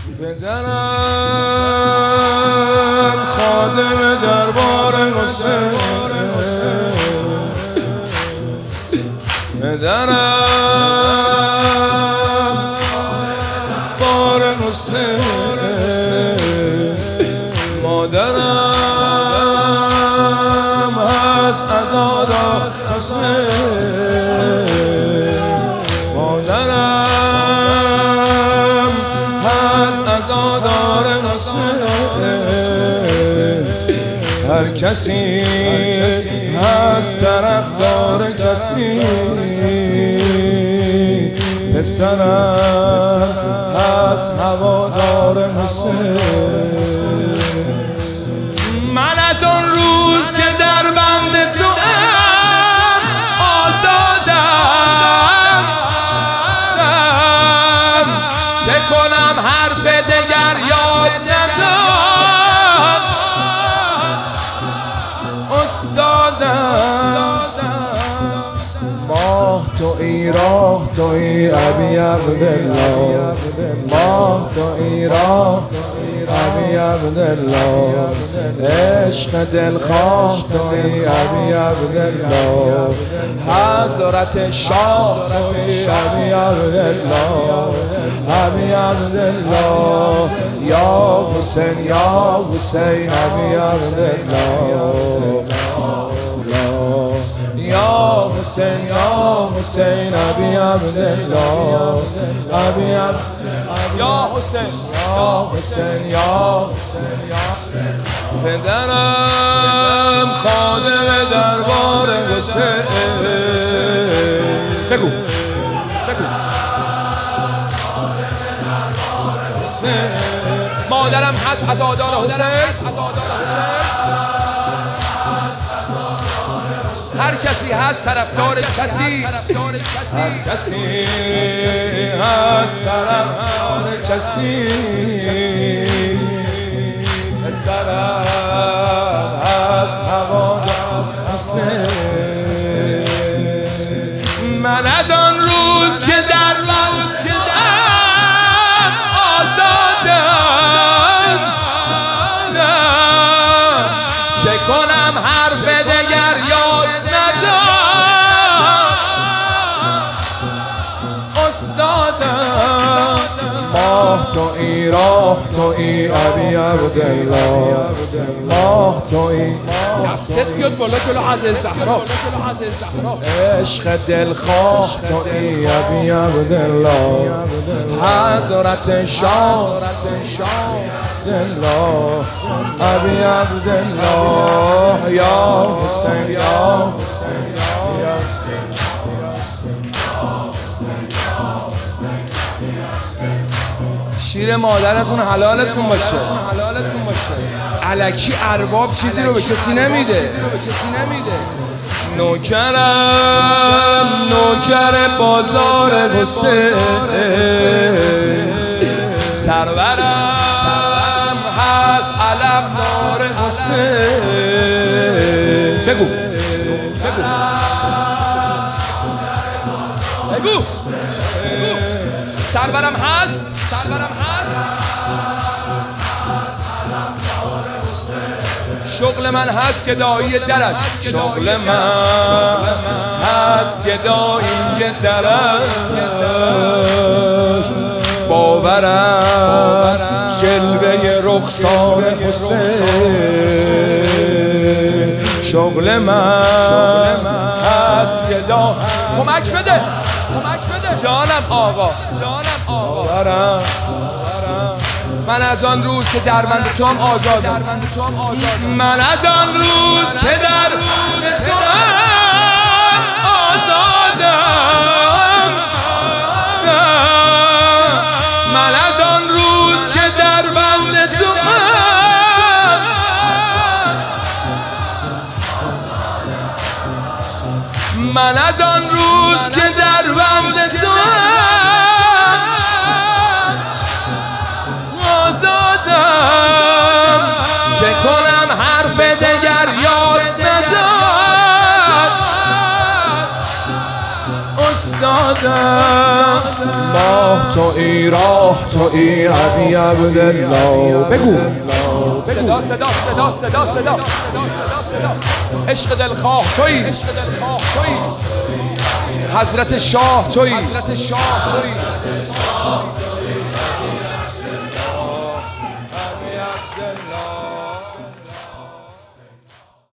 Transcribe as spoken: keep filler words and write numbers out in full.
پدرم خادم دربار حسین، پدرم بار حسین، مادرم هست عزادار حسین، مادرم هست عزادار حسین. هر کسی هست طرفدار کسی، پسرم هست هوادار حسین. من از آن روز که در بند تو آزادم، چه کنم حرف دگر یاد نداد استادم. ماه تویی راه تویی ابی عبدالله، ماه تویی راه ابی عبدالله، عشق دلخواه تویی ابی عبدالله، حضرت شاه تویی ابی عبدالله، ابی عبدالله، یا حسین یا حسین ابی عبدالله، یا حسین یا حسین ابی عبدالله، ابی عبدالله، یا حسین یا حسین یا حسین. پدرم خادم دربار حسین. بگو بگو. مادرم هست عزادار حسین، هر کسی هست طرفدار کسی، هر کسی هست طرفدار کسی، پسرم هست هوادار حسین. من از آن روز که در روز که در آزادم، چه کنم حرف دگر یاد استادم. ماه تویی راه تویی ابی عبدالله، ماه تویی دستت بیاد بالا جلو حضرت زهرا، عشق دلخواه تویی ابی عبدالله، حضرت شاه عبدالله، ابی عبدالله، یا حسین یا حسین یا حسین. شیر مادرتون حلالتون باشه، الکی ارباب چیزی رو به کسی نمیده. نوکرم نوکر بازار حسین، سرورم هست علمدار حسین. بگو بگو بگو. سرورم هست سرورم هست شغل من هست گدایی درش، شغل من هست گدایی درش، باورم جلوه رخسار حسین، شغل من هست گدا. کمک بده کمک بده جانم آقا، جانم آقا. من از آن روز که در بند تو هم آزادم، من از آن روز که در بند تو هم آزادم، من از آن روز که در بند تو هم، من از آن روز که در بند تو آزادم، چه کنم حرف دگر یاد نداد استاد. ماه تویی راه تویی ابی عبدالله. بگو صدا صدا صدا صدا صدا عشق دلخواه تویی، حضرت شاه تویی.